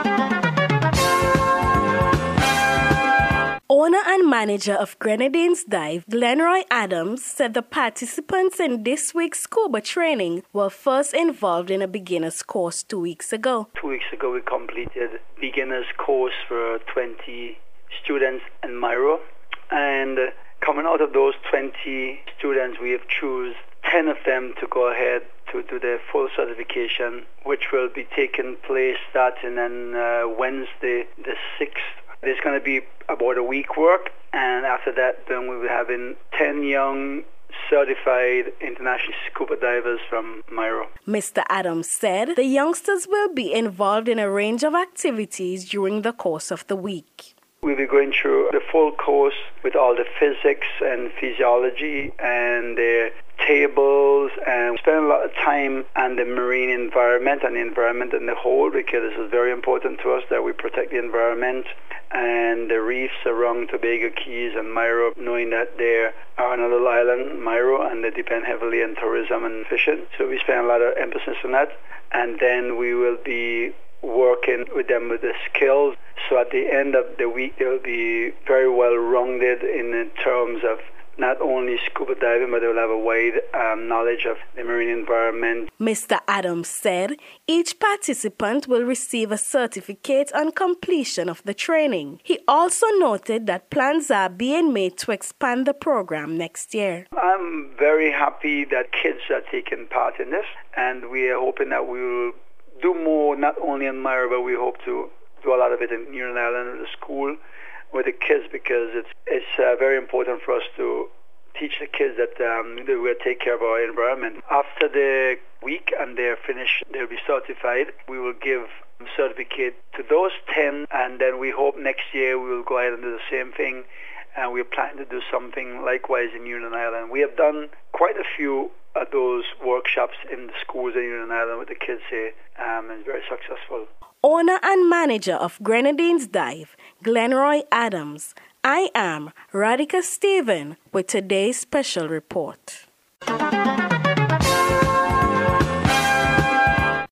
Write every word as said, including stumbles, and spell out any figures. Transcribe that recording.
Owner and manager of Grenadines Dive, Glenroy Adams, said the participants in this week's scuba training were first involved in a beginner's course two weeks ago. Two weeks ago we completed beginner's course for twenty students in Myro, and coming out of those twenty students we have chosen ten of them to go ahead to do their full certification, which will be taking place starting on uh, Wednesday the sixth. There's going to be about a week work, and after that then we will have in ten young certified international scuba divers from Myro. Mister Adams said the youngsters will be involved in a range of activities during the course of the week. We'll be going through the full course with all the physics and physiology and the tables, and spend a lot of time on the marine environment and the environment in the whole, because this is very important to us that we protect the environment and the reefs around Tobago Keys and Myro, knowing that there are another island, Myro, and they depend heavily on tourism and fishing. So we spend a lot of emphasis on that, and then we will be working with them with the skills. So at the end of the week, they'll be very well rounded in terms of not only scuba diving, but they'll have a wide um, knowledge of the marine environment. Mister Adams said each participant will receive a certificate on completion of the training. He also noted that plans are being made to expand the program next year. I'm very happy that kids are taking part in this, and we are hoping that we will do more, not only in Myro, but we hope to do a lot of it in Newland Island with the school, with the kids, because it's it's uh, very important for us to teach the kids that um, that we'll take care of our environment. After the week and they're finished, they'll be certified. We will give a certificate to those ten, and then we hope next year we will go ahead and do the same thing, and we're planning to do something likewise in Newland Island. We have done quite a few of those workshops in the schools in Newland Island with the kids here, um, and it's very successful. Owner and manager of Grenadines Dive, Glenroy Adams. I am Radhika Stephen with today's special report.